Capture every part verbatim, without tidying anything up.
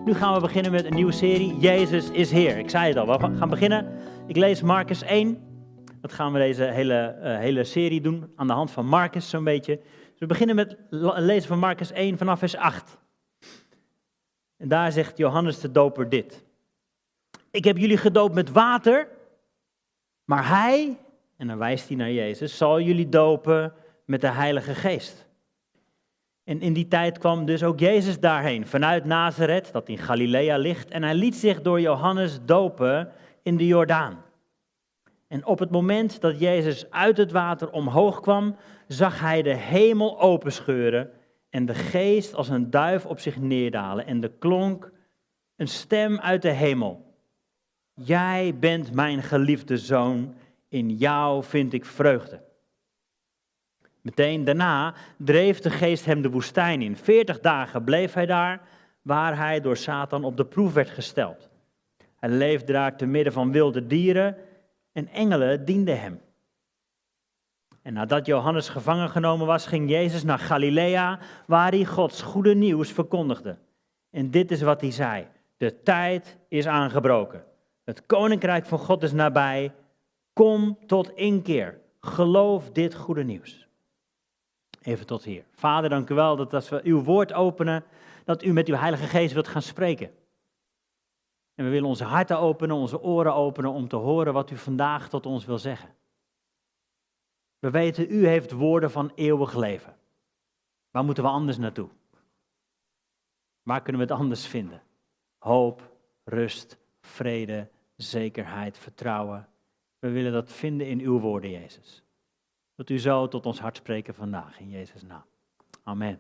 Nu gaan we beginnen met een nieuwe serie, Jezus is Heer. Ik zei het al, we gaan beginnen. Ik lees Marcus één. Dat gaan we deze hele, uh, hele serie doen, aan de hand van Marcus zo'n beetje. Dus we beginnen met lezen van Marcus één vanaf vers acht. En daar zegt Johannes de Doper dit. Ik heb jullie gedoopt met water, maar hij, en dan wijst hij naar Jezus, zal jullie dopen met de Heilige Geest. En in die tijd kwam dus ook Jezus daarheen, vanuit Nazareth, dat in Galilea ligt. En hij liet zich door Johannes dopen in de Jordaan. En op het moment dat Jezus uit het water omhoog kwam, zag hij de hemel openscheuren en de geest als een duif op zich neerdalen. En er klonk een stem uit de hemel. Jij bent mijn geliefde zoon, in jou vind ik vreugde. Meteen daarna dreef de geest hem de woestijn in. Veertig dagen bleef hij daar, waar hij door Satan op de proef werd gesteld. Hij leefde daar te midden van wilde dieren en engelen dienden hem. En nadat Johannes gevangen genomen was, ging Jezus naar Galilea, waar hij Gods goede nieuws verkondigde. En dit is wat hij zei: de tijd is aangebroken. Het koninkrijk van God is nabij. Kom tot inkeer. Geloof dit goede nieuws. Even tot hier. Vader, dank u wel dat als we uw woord openen, dat u met uw Heilige Geest wilt gaan spreken. En we willen onze harten openen, onze oren openen om te horen wat u vandaag tot ons wil zeggen. We weten, u heeft woorden van eeuwig leven. Waar moeten we anders naartoe? Waar kunnen we het anders vinden? Hoop, rust, vrede, zekerheid, vertrouwen. We willen dat vinden in uw woorden, Jezus. Dat u zo tot ons hart spreken vandaag, in Jezus' naam. Amen.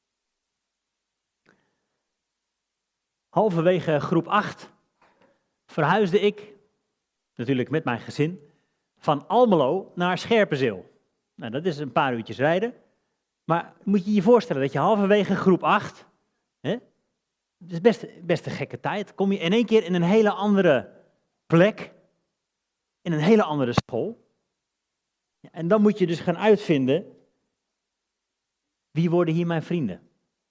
Halverwege groep acht verhuisde ik, natuurlijk met mijn gezin, van Almelo naar Scherpenzeel. Nou, dat is een paar uurtjes rijden. Maar moet je je voorstellen dat je halverwege groep acht, hè, dat is best, best een gekke tijd, kom je in één keer in een hele andere plek, in een hele andere school. En dan moet je dus gaan uitvinden, wie worden hier mijn vrienden?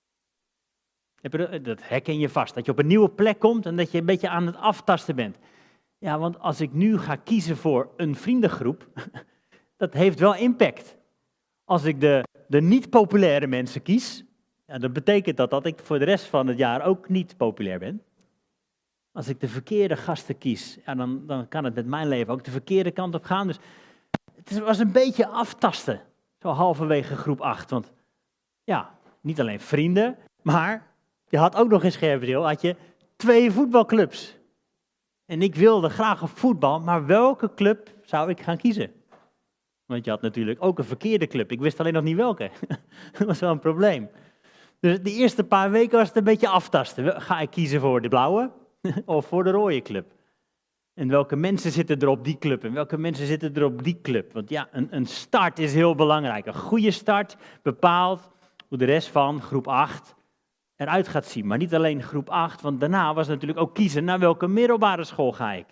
Dat herken je vast, dat je op een nieuwe plek komt en dat je een beetje aan het aftasten bent. Ja, want als ik nu ga kiezen voor een vriendengroep, dat heeft wel impact. Als ik de, de niet populaire mensen kies, ja, dan betekent dat dat ik voor de rest van het jaar ook niet populair ben. Als ik de verkeerde gasten kies, ja, dan, dan kan het met mijn leven ook de verkeerde kant op gaan. Dus het was een beetje aftasten, zo halverwege groep acht. Want ja, niet alleen vrienden, maar je had ook nog in Scherpenzeel had je twee voetbalclubs. En ik wilde graag op voetbal, maar welke club zou ik gaan kiezen? Want je had natuurlijk ook een verkeerde club. Ik wist alleen nog niet welke. Dat was wel een probleem. Dus de eerste paar weken was het een beetje aftasten. Ga ik kiezen voor de blauwe of voor de rode club? En welke mensen zitten er op die club en welke mensen zitten er op die club? Want ja, een, een start is heel belangrijk. Een goede start bepaalt hoe de rest van groep acht eruit gaat zien. Maar niet alleen groep acht, want daarna was natuurlijk ook kiezen naar welke middelbare school ga ik.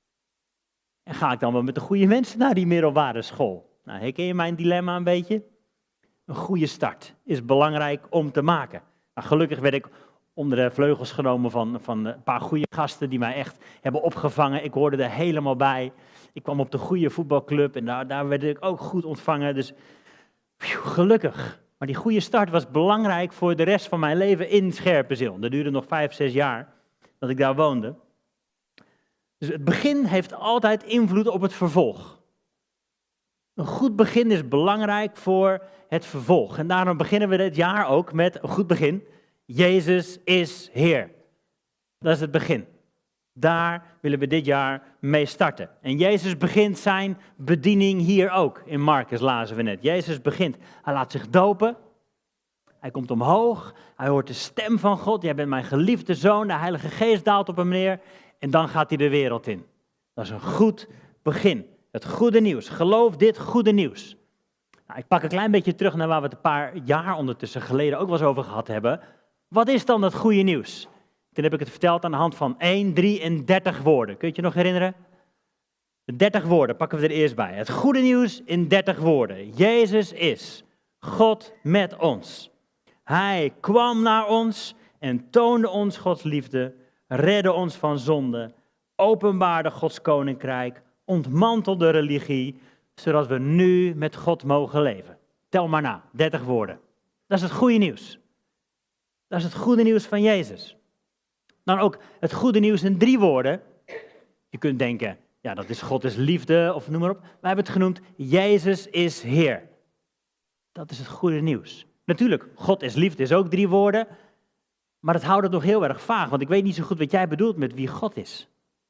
En ga ik dan wel met de goede mensen naar die middelbare school? Nou, herken je mijn dilemma een beetje? Een goede start is belangrijk om te maken. Nou, gelukkig werd ik onder de vleugels genomen van, van een paar goede gasten die mij echt hebben opgevangen. Ik hoorde er helemaal bij. Ik kwam op de goede voetbalclub en daar, daar werd ik ook goed ontvangen. Dus phew, gelukkig. Maar die goede start was belangrijk voor de rest van mijn leven in Scherpenzeel. Dat duurde nog vijf, zes jaar dat ik daar woonde. Dus het begin heeft altijd invloed op het vervolg. Een goed begin is belangrijk voor het vervolg. En daarom beginnen we dit jaar ook met een goed begin. Jezus is Heer. Dat is het begin. Daar willen we dit jaar mee starten. En Jezus begint zijn bediening hier ook. In Marcus lazen we net. Jezus begint. Hij laat zich dopen. Hij komt omhoog. Hij hoort de stem van God. Jij bent mijn geliefde zoon. De Heilige Geest daalt op hem neer. En dan gaat hij de wereld in. Dat is een goed begin. Het goede nieuws. Geloof dit goede nieuws. Nou, ik pak een klein beetje terug naar waar we het een paar jaar ondertussen geleden ook wel eens over gehad hebben. Wat is dan dat goede nieuws? Toen heb ik het verteld aan de hand van één, drie en dertig woorden. Kun je het je nog herinneren? De dertig woorden pakken we er eerst bij. Het goede nieuws in dertig woorden. Jezus is God met ons. Hij kwam naar ons en toonde ons Gods liefde, redde ons van zonde, openbaarde Gods koninkrijk, ontmantelde religie, zodat we nu met God mogen leven. Tel maar na, dertig woorden. Dat is het goede nieuws. Dat is het goede nieuws van Jezus. Dan ook het goede nieuws in drie woorden. Je kunt denken, ja, dat is God is liefde of noem maar op. Wij hebben het genoemd, Jezus is Heer. Dat is het goede nieuws. Natuurlijk, God is liefde is ook drie woorden. Maar dat houdt het nog heel erg vaag, want ik weet niet zo goed wat jij bedoelt met wie God is.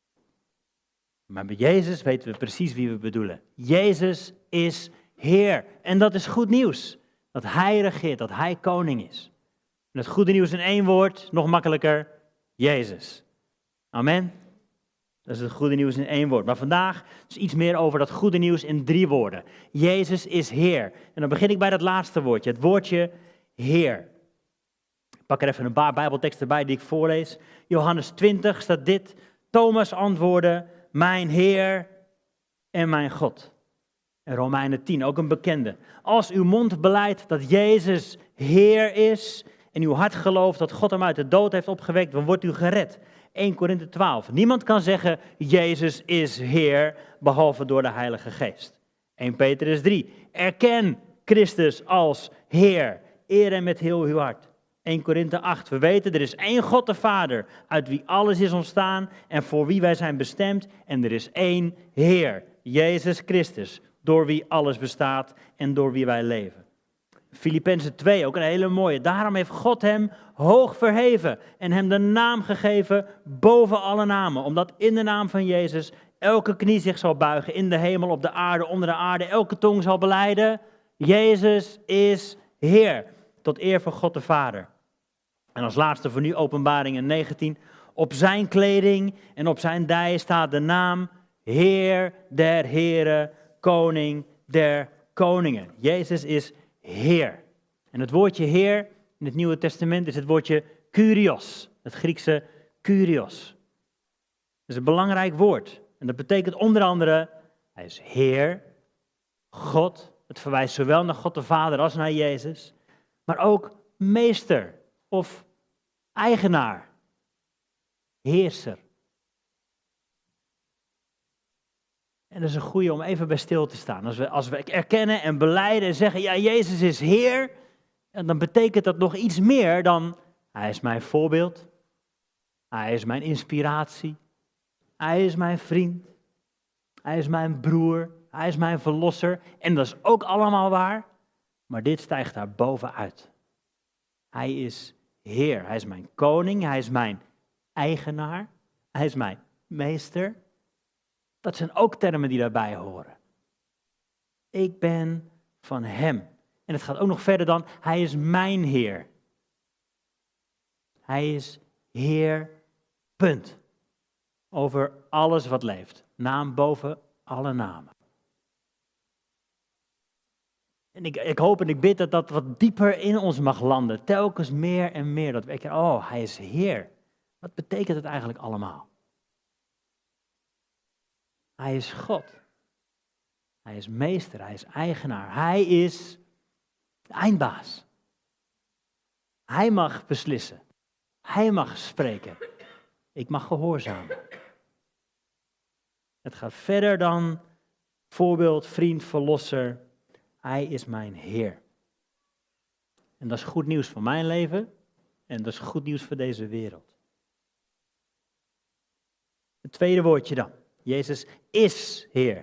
Maar met Jezus weten we precies wie we bedoelen. Jezus is Heer. En dat is goed nieuws. Dat Hij regeert, dat Hij koning is. En het goede nieuws in één woord, nog makkelijker, Jezus. Amen. Dat is het goede nieuws in één woord. Maar vandaag is iets meer over dat goede nieuws in drie woorden. Jezus is Heer. En dan begin ik bij dat laatste woordje, het woordje Heer. Ik pak er even een paar Bijbelteksten bij die ik voorlees. Johannes twintig staat dit. Thomas antwoordde, mijn Heer en mijn God. En Romeinen tien, ook een bekende. Als uw mond belijdt dat Jezus Heer is en uw hart gelooft dat God hem uit de dood heeft opgewekt, dan wordt u gered. Eerste Korinthe twaalf. Niemand kan zeggen, Jezus is Heer, behalve door de Heilige Geest. Eerste Petrus drie. Erken Christus als Heer. Eer hem met heel uw hart. Eerste Korinthe acht. We weten, er is één God de Vader, uit wie alles is ontstaan en voor wie wij zijn bestemd. En er is één Heer, Jezus Christus, door wie alles bestaat en door wie wij leven. Filippenzen twee, ook een hele mooie. Daarom heeft God hem hoog verheven en hem de naam gegeven boven alle namen. Omdat in de naam van Jezus elke knie zich zal buigen, in de hemel, op de aarde, onder de aarde. Elke tong zal belijden, Jezus is Heer, tot eer van God de Vader. En als laatste voor nu Openbaringen negentien. Op zijn kleding en op zijn dij staat de naam Heer der Heren, Koning der Koningen. Jezus is Heer. En het woordje Heer in het Nieuwe Testament is het woordje Kyrios. Het Griekse Kyrios. Dat is een belangrijk woord. En dat betekent onder andere, hij is Heer, God. Het verwijst zowel naar God de Vader als naar Jezus. Maar ook meester of eigenaar. Heerser. En dat is een goeie om even bij stil te staan. Als we, als we erkennen en belijden en zeggen, ja, Jezus is Heer, en dan betekent dat nog iets meer dan, Hij is mijn voorbeeld, Hij is mijn inspiratie, Hij is mijn vriend, Hij is mijn broer, Hij is mijn verlosser. En dat is ook allemaal waar, maar dit stijgt daar bovenuit. Hij is Heer, Hij is mijn koning, Hij is mijn eigenaar, Hij is mijn meester. Dat zijn ook termen die daarbij horen. Ik ben van Hem. En het gaat ook nog verder dan, Hij is mijn Heer. Hij is Heer, punt. Over alles wat leeft. Naam boven alle namen. En ik, ik hoop en ik bid dat dat wat dieper in ons mag landen. Telkens meer en meer. Dat we denken, oh, Hij is Heer. Wat betekent het eigenlijk allemaal? Hij is God. Hij is meester, hij is eigenaar. Hij is de eindbaas. Hij mag beslissen. Hij mag spreken. Ik mag gehoorzamen. Het gaat verder dan voorbeeld, vriend, verlosser. Hij is mijn Heer. En dat is goed nieuws voor mijn leven. En dat is goed nieuws voor deze wereld. Het tweede woordje dan. Jezus is Heer.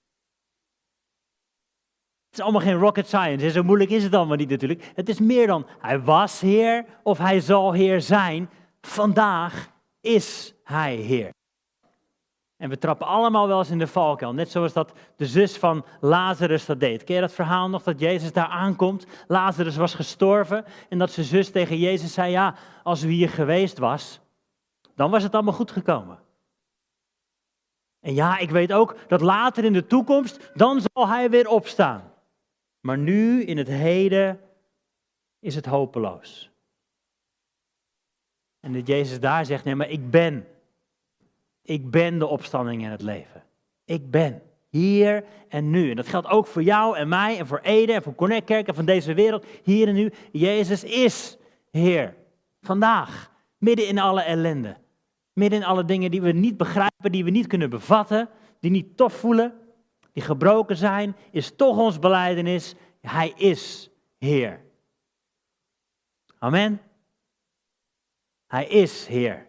Het is allemaal geen rocket science, zo moeilijk is het allemaal niet natuurlijk. Het is meer dan, Hij was Heer of Hij zal Heer zijn. Vandaag is Hij Heer. En we trappen allemaal wel eens in de valkuil, net zoals dat de zus van Lazarus dat deed. Ken je dat verhaal nog, dat Jezus daar aankomt? Lazarus was gestorven en dat zijn zus tegen Jezus zei, ja, als u hier geweest was, dan was het allemaal goed gekomen. En ja, ik weet ook dat later in de toekomst, dan zal Hij weer opstaan. Maar nu, in het heden, is het hopeloos. En dat Jezus daar zegt, nee, maar ik ben. Ik ben de opstanding en het leven. Ik ben. Hier en nu. En dat geldt ook voor jou en mij en voor Ede en voor Connect Kerk en van deze wereld. Hier en nu. Jezus is Heer. vandaag. Midden in alle ellende. Midden in alle dingen die we niet begrijpen, die we niet kunnen bevatten, die niet tof voelen, die gebroken zijn, is toch ons belijdenis. Hij is Heer. Amen. Hij is Heer.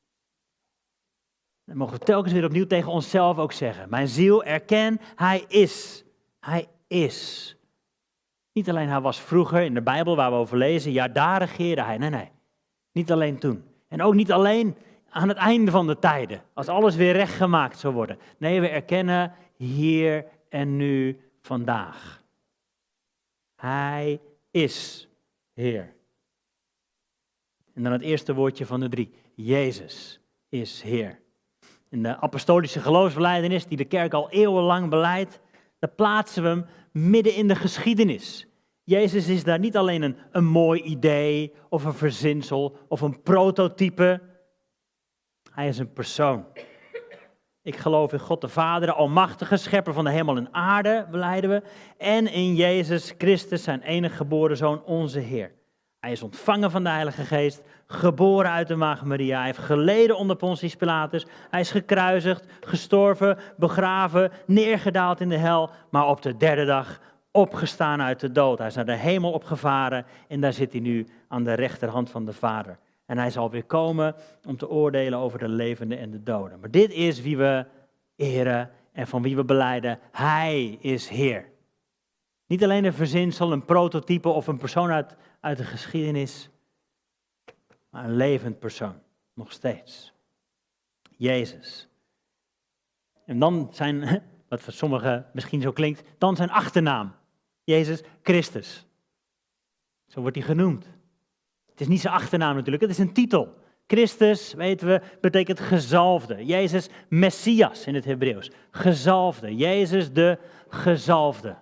Dat mogen we telkens weer opnieuw tegen onszelf ook zeggen. Mijn ziel, erken, Hij is. Hij is. Niet alleen Hij was vroeger in de Bijbel waar we over lezen, ja daar regeerde Hij. Nee, nee. Niet alleen toen. En ook niet alleen aan het einde van de tijden, als alles weer rechtgemaakt zou worden. Nee, we erkennen hier en nu vandaag. Hij is Heer. En dan het eerste woordje van de drie. Jezus is Heer. In de apostolische geloofsbelijdenis die de kerk al eeuwenlang beleidt, daar plaatsen we hem midden in de geschiedenis. Jezus is daar niet alleen een, een mooi idee of een verzinsel of een prototype. Hij is een persoon. Ik geloof in God de Vader, de almachtige schepper van de hemel en aarde, belijden we. En in Jezus Christus, zijn enige geboren Zoon, onze Heer. Hij is ontvangen van de Heilige Geest, geboren uit de Maagd Maria. Hij heeft geleden onder Pontius Pilatus. Hij is gekruisigd, gestorven, begraven, neergedaald in de hel. Maar op de derde dag opgestaan uit de dood. Hij is naar de hemel opgevaren en daar zit hij nu aan de rechterhand van de Vader. En hij zal weer komen om te oordelen over de levenden en de doden. Maar dit is wie we eren en van wie we belijden. Hij is Heer. Niet alleen een verzinsel, een prototype of een persoon uit, uit de geschiedenis. Maar een levend persoon. Nog steeds. Jezus. En dan zijn, wat voor sommigen misschien zo klinkt, dan zijn achternaam. Jezus Christus. Zo wordt hij genoemd. Het is niet zijn achternaam natuurlijk, het is een titel. Christus, weten we, betekent gezalfde. Jezus Messias in het Hebreeuws. Gezalfde. Jezus de gezalfde.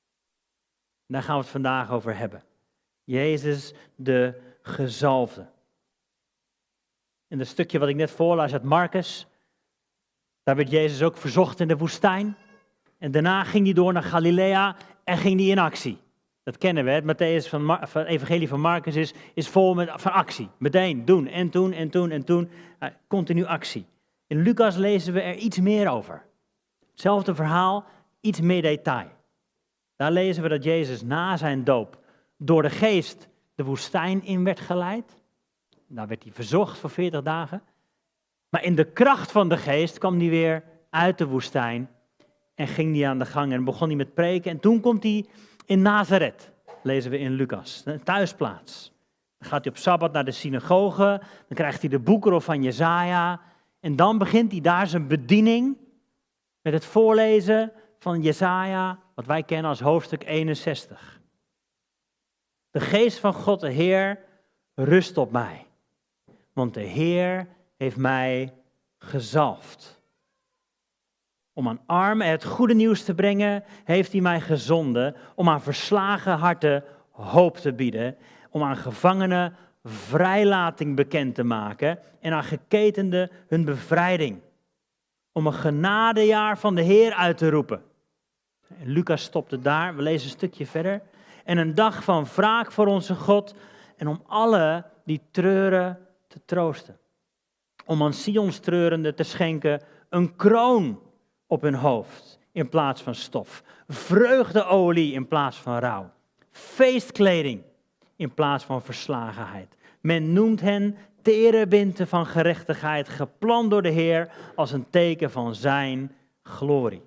Daar gaan we het vandaag over hebben. Jezus de gezalfde. In het stukje wat ik net voorlas uit Marcus, daar werd Jezus ook verzocht in de woestijn. En daarna ging hij door naar Galilea en ging hij in actie. Dat kennen we, het Matthäus van, Mar- van evangelie van Marcus is, is vol met, van actie. Meteen doen en toen en toen en toen. Uh, continu actie. In Lucas lezen we er iets meer over. Hetzelfde verhaal, iets meer detail. Daar lezen we dat Jezus na zijn doop door de geest de woestijn in werd geleid. Daar werd hij verzocht voor veertig dagen. Maar in de kracht van de geest kwam hij weer uit de woestijn en ging hij aan de gang en begon hij met preken. En toen komt hij in Nazareth, lezen we in Lucas, een thuisplaats. Dan gaat hij op Sabbat naar de synagoge, dan krijgt hij de boekrol van Jesaja. En dan begint hij daar zijn bediening met het voorlezen van Jesaja, wat wij kennen als hoofdstuk eenenzestig. De geest van God de Heer rust op mij, want de Heer heeft mij gezalfd. Om aan armen het goede nieuws te brengen, heeft hij mij gezonden om aan verslagen harten hoop te bieden, om aan gevangenen vrijlating bekend te maken en aan geketenden hun bevrijding. Om een genadejaar van de Heer uit te roepen. En Lucas stopte daar, we lezen een stukje verder. En een dag van wraak voor onze God en om alle die treuren te troosten. Om aan Sions treurenden te schenken een kroon op hun hoofd in plaats van stof. Vreugdeolie in plaats van rouw. Feestkleding in plaats van verslagenheid. Men noemt hen terebinten van gerechtigheid, geplant door de Heer als een teken van zijn glorie.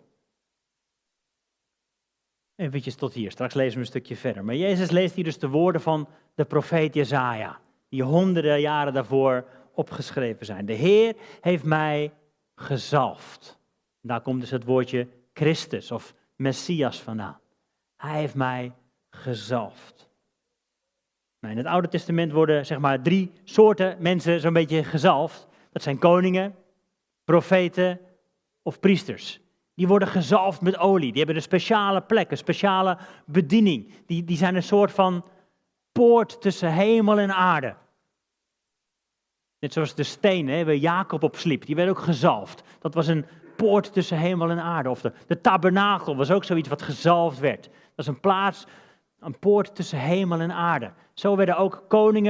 Eventjes tot hier, straks lezen we een stukje verder. Maar Jezus leest hier dus de woorden van de profeet Jesaja, die honderden jaren daarvoor opgeschreven zijn. De Heer heeft mij gezalfd. Daar komt dus het woordje Christus of Messias vandaan. Hij heeft mij gezalfd. Nou, in het Oude Testament worden zeg maar drie soorten mensen zo'n beetje gezalfd. Dat zijn koningen, profeten of priesters. Die worden gezalfd met olie. Die hebben een speciale plek, een speciale bediening. Die, die zijn een soort van poort tussen hemel en aarde. Net zoals de stenen waar Jacob op sliep. Die werd ook gezalfd. Dat was een poort tussen hemel en aarde. Of de, de tabernakel was ook zoiets wat gezalfd werd. Dat is een plaats, een poort tussen hemel en aarde. Zo werden ook koningen,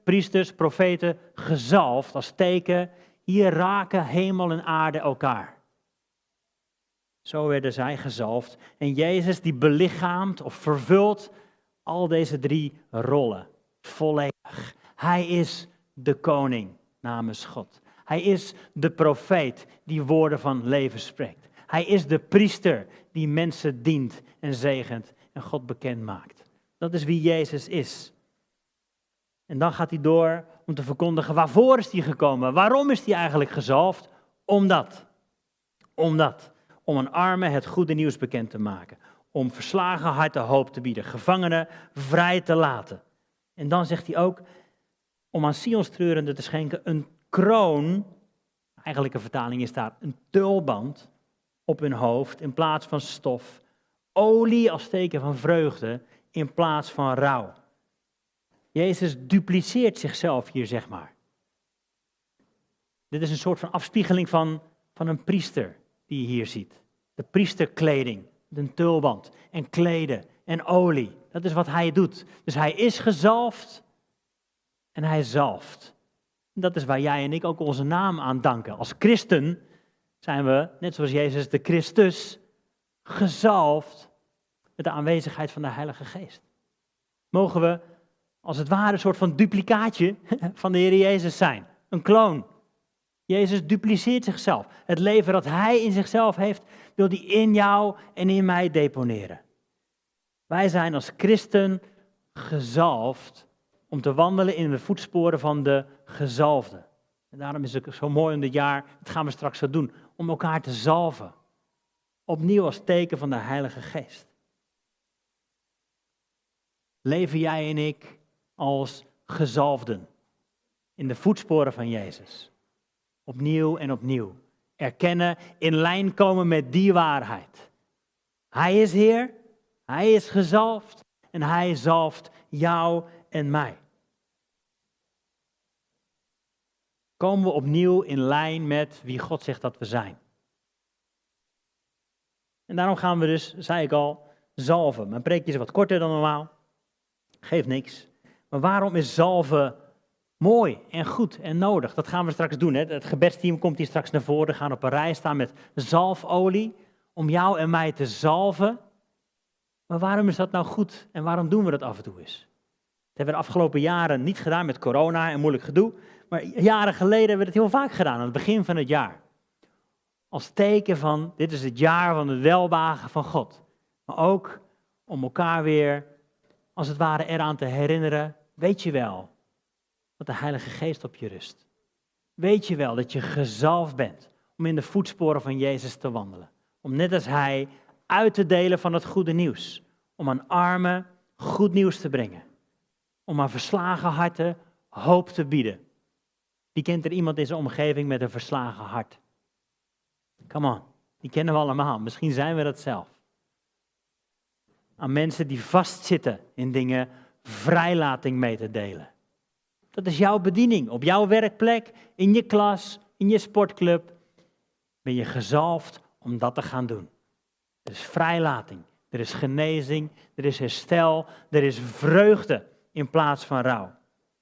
priesters, profeten, gezalfd als teken. Hier raken hemel en aarde elkaar. Zo werden zij gezalfd. En Jezus die belichaamt of vervult al deze drie rollen. Volledig. Hij is de koning namens God. Hij is de profeet die woorden van leven spreekt. Hij is de priester die mensen dient en zegent en God bekend maakt. Dat is wie Jezus is. En dan gaat hij door om te verkondigen, waarvoor is hij gekomen? Waarom is hij eigenlijk gezalfd? Omdat. Omdat. Om een arme het goede nieuws bekend te maken. Om verslagen harten hoop te bieden. Gevangenen vrij te laten. En dan zegt hij ook, om aan Sions treurenden te schenken een kroon. Eigenlijk een vertaling is daar een tulband op hun hoofd in plaats van stof. Olie als teken van vreugde in plaats van rouw. Jezus dupliceert zichzelf hier, zeg maar. Dit is een soort van afspiegeling van, van een priester die je hier ziet. De priesterkleding, een tulband en kleden en olie. Dat is wat hij doet. Dus hij is gezalfd en hij zalft. Dat is waar jij en ik ook onze naam aan danken. Als christen zijn we, net zoals Jezus de Christus, gezalfd met de aanwezigheid van de Heilige Geest. Mogen we als het ware een soort van duplicaatje van de Heer Jezus zijn. Een kloon. Jezus dupliceert zichzelf. Het leven dat hij in zichzelf heeft, wil hij in jou en in mij deponeren. Wij zijn als christen gezalfd om te wandelen in de voetsporen van de gezalfde. En daarom is het zo mooi om dit jaar, dat gaan we straks zo doen, om elkaar te zalven. Opnieuw als teken van de Heilige Geest. Leven jij en ik als gezalfden in de voetsporen van Jezus. Opnieuw en opnieuw. Erkennen, in lijn komen met die waarheid. Hij is Heer, Hij is gezalfd en Hij zalft jou en mij. Komen we opnieuw in lijn met wie God zegt dat we zijn. En daarom gaan we dus, zei ik al, zalven. Mijn preekje is wat korter dan normaal. Geeft niks. Maar waarom is zalven mooi en goed en nodig? Dat gaan we straks doen. Hè? Het gebedsteam komt hier straks naar voren. We gaan op een rij staan met zalfolie. Om jou en mij te zalven. Maar waarom is dat nou goed? En waarom doen we dat af en toe eens? Dat hebben we de afgelopen jaren niet gedaan met corona en moeilijk gedoe. Maar jaren geleden hebben we het heel vaak gedaan. Aan het begin van het jaar. Als teken van, dit is het jaar van het welbehagen van God. Maar ook om elkaar weer, als het ware, eraan te herinneren. Weet je wel dat de Heilige Geest op je rust? Weet je wel dat je gezalfd bent om in de voetsporen van Jezus te wandelen? Om net als Hij uit te delen van het goede nieuws. Om aan armen goed nieuws te brengen. Om aan verslagen harten hoop te bieden. Wie kent er iemand in zijn omgeving met een verslagen hart? Come on, die kennen we allemaal. Misschien zijn we dat zelf. Aan mensen die vastzitten in dingen, vrijlating mee te delen. Dat is jouw bediening. Op jouw werkplek, in je klas, in je sportclub. Ben je gezalfd om dat te gaan doen. Er is vrijlating, er is genezing, er is herstel, er is vreugde in plaats van rouw.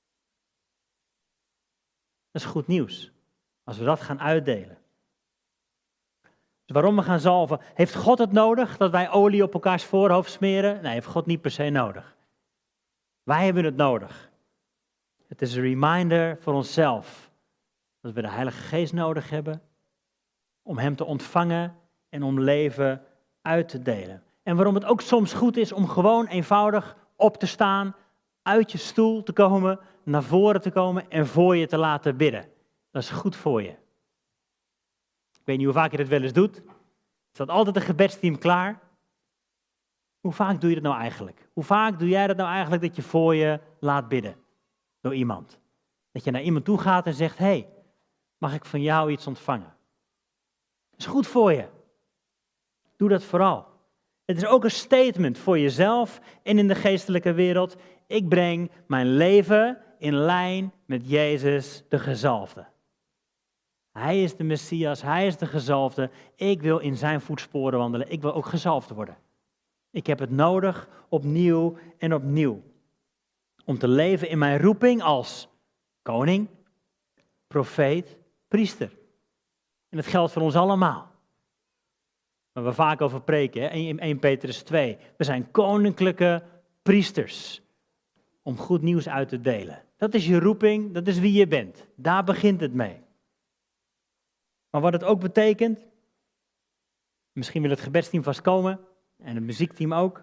Dat is goed nieuws, als we dat gaan uitdelen. Dus waarom we gaan zalven? Heeft God het nodig dat wij olie op elkaars voorhoofd smeren? Nee, heeft God niet per se nodig. Wij hebben het nodig. Het is een reminder voor onszelf dat we de Heilige Geest nodig hebben om Hem te ontvangen en om leven uit te delen. En waarom het ook soms goed is om gewoon eenvoudig op te staan, uit je stoel te komen, naar voren te komen en voor je te laten bidden. Dat is goed voor je. Ik weet niet hoe vaak je dat wel eens doet. Er staat altijd een gebedsteam klaar. Hoe vaak doe je dat nou eigenlijk? Hoe vaak doe jij dat nou eigenlijk dat je voor je laat bidden door iemand? Dat je naar iemand toe gaat en zegt, hey, mag ik van jou iets ontvangen? Dat is goed voor je. Doe dat vooral. Het is ook een statement voor jezelf en in de geestelijke wereld. Ik breng mijn leven in lijn met Jezus de gezalfde. Hij is de Messias, Hij is de gezalfde. Ik wil in zijn voetsporen wandelen. Ik wil ook gezalfd worden. Ik heb het nodig opnieuw en opnieuw. Om te leven in mijn roeping als Koning, profeet, priester. En dat geldt voor ons allemaal. Waar we vaak over preken, hè? in Eerste Petrus twee. We zijn koninklijke priesters. Om goed nieuws uit te delen. Dat is je roeping, dat is wie je bent. Daar begint het mee. Maar wat het ook betekent. Misschien wil het gebedsteam vast komen. En het muziekteam ook.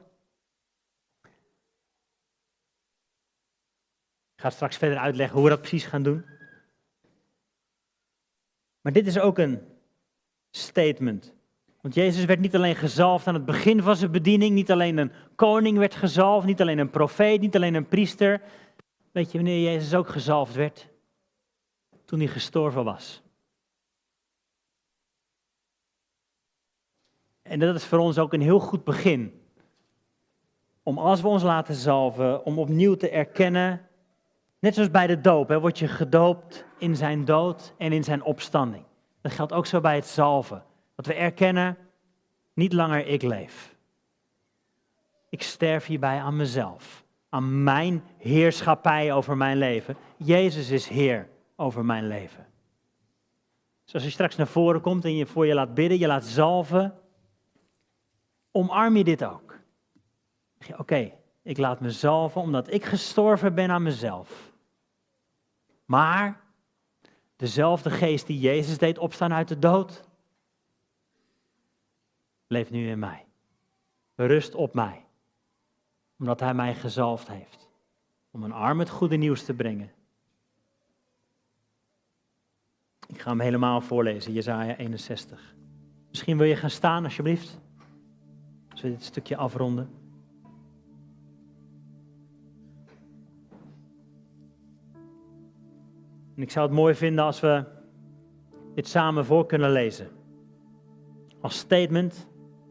Ik ga straks verder uitleggen hoe we dat precies gaan doen. Maar dit is ook een statement. Want Jezus werd niet alleen gezalfd aan het begin van zijn bediening, niet alleen een koning werd gezalfd, niet alleen een profeet, niet alleen een priester. Weet je wanneer Jezus ook gezalfd werd? Toen hij gestorven was. En dat is voor ons ook een heel goed begin. Om als we ons laten zalven, om opnieuw te erkennen, net zoals bij de doop, hè, word je gedoopt in zijn dood en in zijn opstanding. Dat geldt ook zo bij het zalven. Dat we erkennen, niet langer ik leef. Ik sterf hierbij aan mezelf. Aan mijn heerschappij over mijn leven. Jezus is Heer over mijn leven. Dus als je straks naar voren komt en je voor je laat bidden, je laat zalven, omarm je dit ook. Oké, okay, ik laat me zalven omdat ik gestorven ben aan mezelf. Maar dezelfde geest die Jezus deed opstaan uit de dood, leeft nu in mij. Rust op mij. Omdat hij mij gezalfd heeft. Om een arm het goede nieuws te brengen. Ik ga hem helemaal voorlezen, Jesaja eenenzestig. Misschien wil je gaan staan alsjeblieft. Als we dit stukje afronden. En ik zou het mooi vinden als we dit samen voor kunnen lezen. Als statement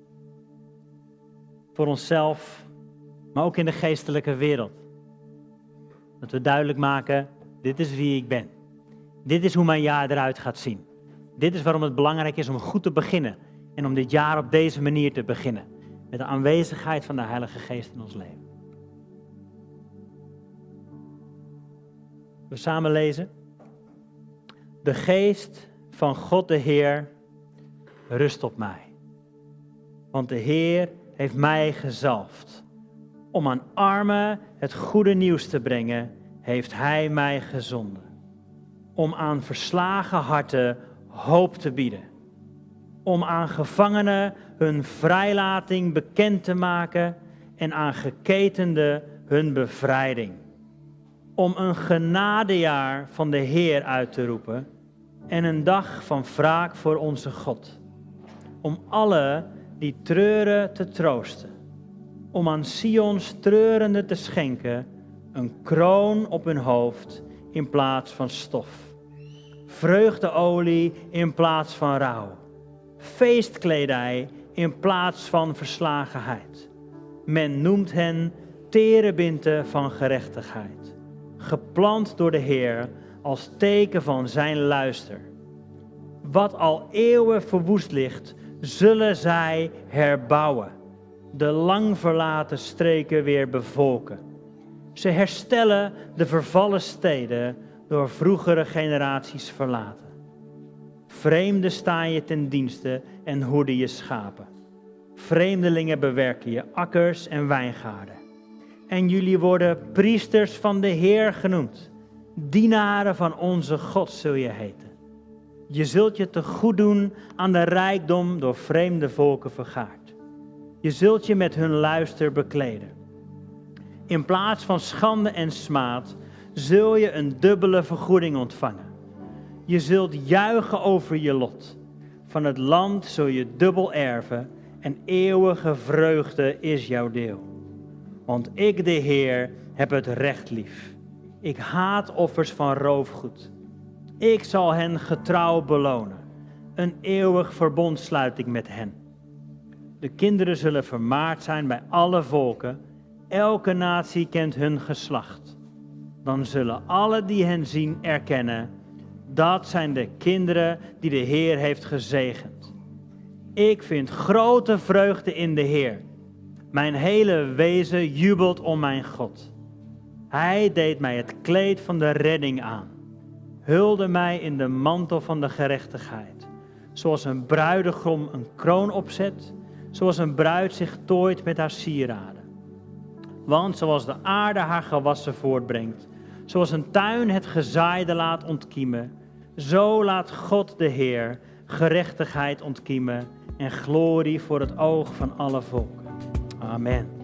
voor onszelf, maar ook in de geestelijke wereld. Dat we duidelijk maken, dit is wie ik ben. Dit is hoe mijn jaar eruit gaat zien. Dit is waarom het belangrijk is om goed te beginnen. En om dit jaar op deze manier te beginnen. Met de aanwezigheid van de Heilige Geest in ons leven. We samen lezen. De Geest van God de Heer rust op mij. Want de Heer heeft mij gezalfd. Om aan armen het goede nieuws te brengen, heeft Hij mij gezonden. Om aan verslagen harten hoop te bieden. Om aan gevangenen hun vrijlating bekend te maken en aan geketenden hun bevrijding. Om een genadejaar van de Heer uit te roepen en een dag van wraak voor onze God. Om alle die treuren te troosten. Om aan Sions treurenden te schenken een kroon op hun hoofd in plaats van stof. Vreugdeolie in plaats van rouw. Feestkledij in plaats van verslagenheid. Men noemt hen terebinten van gerechtigheid. Geplant door de Heer als teken van zijn luister. Wat al eeuwen verwoest ligt, zullen zij herbouwen. De lang verlaten streken weer bevolken. Ze herstellen de vervallen steden door vroegere generaties verlaten. Vreemden staan je ten dienste en hoeden je schapen. Vreemdelingen bewerken je akkers en wijngaarden. En jullie worden priesters van de Heer genoemd. Dienaren van onze God zul je heten. Je zult je te goed doen aan de rijkdom door vreemde volken vergaard. Je zult je met hun luister bekleden. In plaats van schande en smaad zul je een dubbele vergoeding ontvangen. Je zult juichen over je lot. Van het land zul je dubbel erven en eeuwige vreugde is jouw deel. Want ik, de Heer, heb het recht lief. Ik haat offers van roofgoed. Ik zal hen getrouw belonen. Een eeuwig verbond sluit ik met hen. De kinderen zullen vermaard zijn bij alle volken. Elke natie kent hun geslacht. Dan zullen alle die hen zien erkennen. Dat zijn de kinderen die de Heer heeft gezegend. Ik vind grote vreugde in de Heer. Mijn hele wezen jubelt om mijn God. Hij deed mij het kleed van de redding aan. Hulde mij in de mantel van de gerechtigheid. Zoals een bruidegom een kroon opzet, zoals een bruid zich tooit met haar sieraden. Want zoals de aarde haar gewassen voortbrengt, zoals een tuin het gezaaide laat ontkiemen, zo laat God de Heer gerechtigheid ontkiemen en glorie voor het oog van alle volken. Amen.